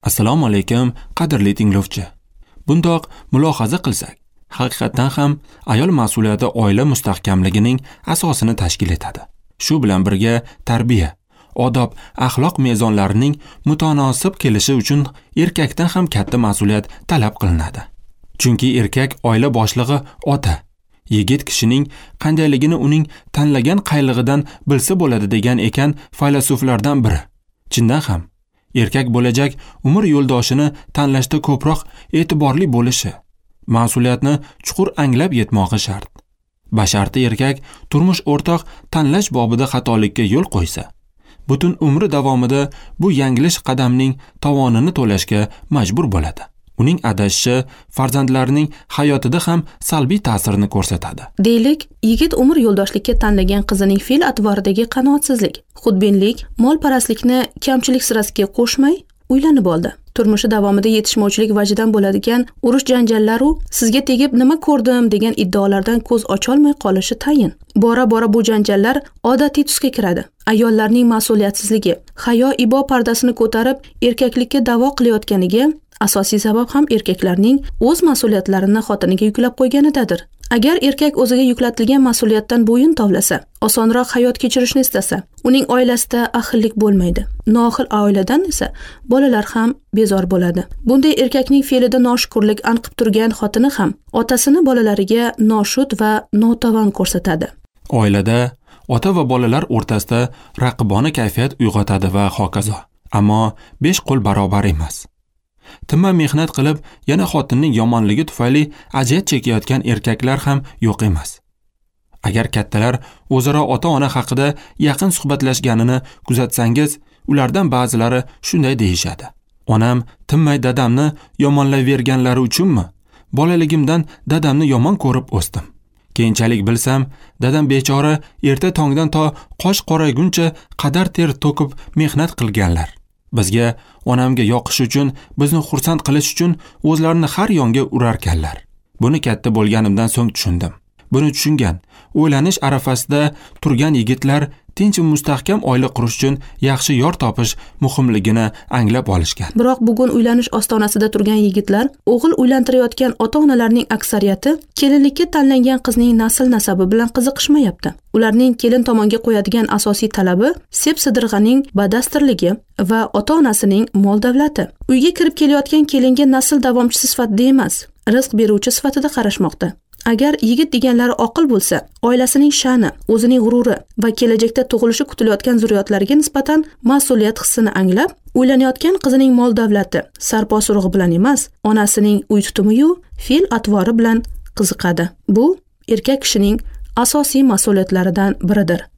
Assalomu alaykum, qadrli tinglovchi. Bundoq mulohaza qilsak, haqiqatan ham ayol mas'uliyati oila mustahkamligining asosini tashkil etadi. Shu bilan birga tarbiya, odob, axloq mezonlarining mutanosib kelishi uchun erkakdan ham katta mas'uliyat talab qilinadi. Chunki erkak oila boshlig'i ota. Yigit kishining qandayligini uning tanlagan qaylig'idan bilsa bo'ladi degan ekan faylasuflardan biri. Chindan ham erkak bo'lajak umr yo'ldoshini tanlashda ko'proq e'tiborli bo'lishi, mas'uliyatni chuqur anglab yetmog'i shart. Basharti erkak turmush o'rtoq tanlash bobida xatolikka yo'l qo'ysa, butun umri davomida bu yanglish qadamning tovonini to'lashga majbur bo'ladi. Uning adashishi farzandlarining hayotida ham salbiy ta'sirini ko'rsatadi. Deylik, yigit umr yo'ldoshlikka tanlagan qizining fe'l-atvoridagi qanoatsizlik, xudbinlik, molparastlikni kamchilik sirasiga qo'shmay uylanib oldi. Turmushi davomida yetishmovchilik vajidan bo'ladigan urush janjallaru sizga tegib nima ko'rdim degan iddaolardan ko'z ocholmay qolishi tayin. Bora-bora bu janjallar odatiy tusga kiradi. Ayollarning mas'uliyatsizligi, hayo-ibo pardasini ko'tarib erkaklikka da'vo qilayotganiga asosiy sabab ham erkaklarning o'z mas'uliyatlarini xotiniga yuklab qo'yganidadir. Agar erkak o'ziga yuklatilgan mas'uliyatdan bo'yin tovlasa, osonroq hayot kechirishni istasa, uning oilasida ahillik bo'lmaydi. Noahil oiladan esa bolalar ham bezor bo'ladi. Bunday erkakning fe'lida noshukrlik anqib turgan xotini ham otasini bolalariga noshud va notavon ko'rsatadi. Oilada ota va bolalar o'rtasida raqibona kayfiyat uyg'otadi va hokazo. Ammo 5 qo'l barobar emas. Timma mehnat qilib, yana xotinning yomonligi tufayli aziyat chekayotgan erkaklar ham yo'q emas. Agar kattalar o'zaro ota-ona haqida yaqin suhbatlashganini kuzatsangiz, ulardan ba'zilari shunday deyishadi. Onam timmay dadamni yomonlayverganlari uchunmi? Bolaligimdan dadamni yomon ko'rib o'sdim. Keyinchalik bilsam, dadam bechora erta tongdan to qosh qorayguncha qadar ter to'kib mehnat qilganlar. Bizga onamga yoqish uchun, bizni xursand qilish uchun o'zlarini har yonga urarkanlar. Buni katta bo'lganimdan so'ng tushundim. Buni tushungan, o'ylanish arafasida turgan yigitlar tinch mustahkam oila qurish uchun yaxshi yor topish muhimligini anglab olishgan. Biroq bugun uylanish ostonasida turgan yigitlar, o'g'il uylantirayotgan ota-onalarning aksariyati kelinlikka tanlangan qizning nasl nasabi bilan qiziqishmayapti. Ularning kelin tomonga qo'yadigan asosiy talabi sep-sidirg'aning badastirligi va ota-onasining mol davlati. Uyga kirib kelayotgan kelinga nasl davomchisi sifatida emas, rizq beruvchi sifatida qarashmoqda. Agar yigit deganlari oqil bo'lsa, oilasining sha'ni, o'zining g'ururi va kelajakda tug'ilishi kutilayotgan zurriyotlariga nisbatan mas'uliyat hissini anglab, uylanayotgan qizining mol davlati, sarpo-surug'i bilan emas, onasining uy tutumi-yu fe'l-atvori bilan qiziqadi. Bu erkak kishining asosiy mas'uliyatlaridan biridir.